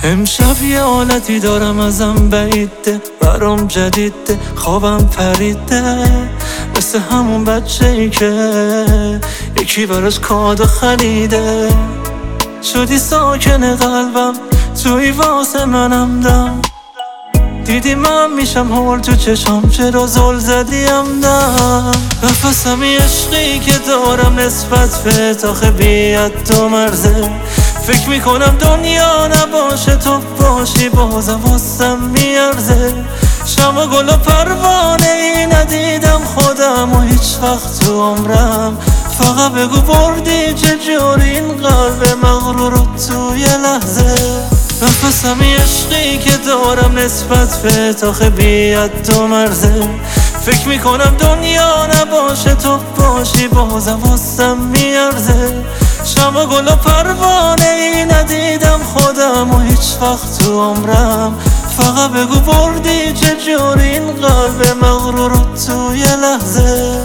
امشب یه حالتی دارم ازم بعیده، برام جدیده، خوابم پریده، مثل همون بچه ای که یکی براش کادو خریده. شدی ساکن قلبم، توی واسه منم دم، دیدی من میشم هول تو چشام، چرا زل زدیم دم. نفسمی عشقی که دارم نسبت به تاخه بیاد تو مرزه، فکر میکنم دنیا نباشه تو باشی بازم واسم میارزه. شمع گل و پروانه ای ندیدم خودم و هیچ وقت تو عمرم، فقط بگو بردی چجوری این قلب مغرور رو تو یه لحظه. نفسمی عشقی که دارم نسبت به تاخه بیاد تو مرزه، فکر میکنم دنیا نباشه تو باشی بازم واسم میارزه. شمع گل و پروانه ای ندیدم خودم و هیچ وقت تو عمرم، فقط بگو بردی چجوری این قلب مغرور رو تو یه لحظه.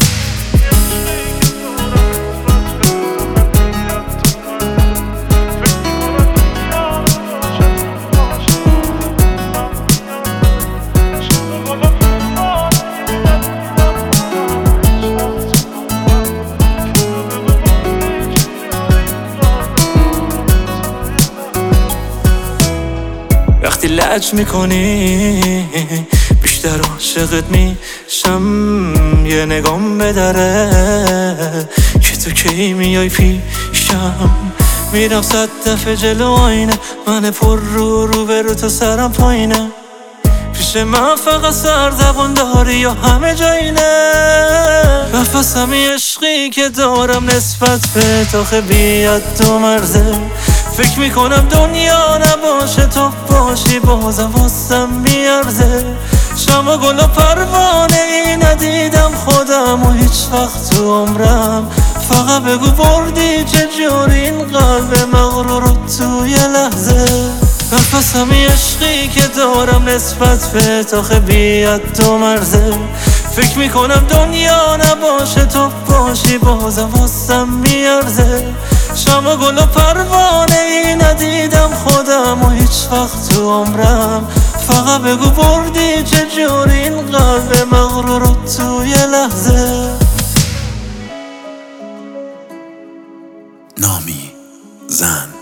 وقتی لج میکنی بیشتر عاشقت میشم، یه نگام به دره که تو کی میای پیشم. میرم 100 دفعه جلو آینه، من پر رو برو تو سرم پایینه، پیش من فقط سرزبون داری یا همه جایینه. نفسمی عشقی که دارم نسبت به تاخه بیاد تو مرزه، فکر میکنم دنیا نباشه تو باشی بازم واسم میارزه. شمع گل و پروانه ای ندیدم خودم و هیچ وقت تو عمرم، فقط بگو بردی چجوری این قلب مغرور رو تو یه لحظه. نفسمی عشقی که دارم نسبت به تاخه بیاد تو مرزه، فکر میکنم دنیا نباشه تو باشی بازم واسم میارزه. شمع گل و پروانه ای ندیدم خودم و هیچ وقت تو عمرم، فقط بگو بردی چجوری این قلب مغرور رو تو یه لحظه. نامی زن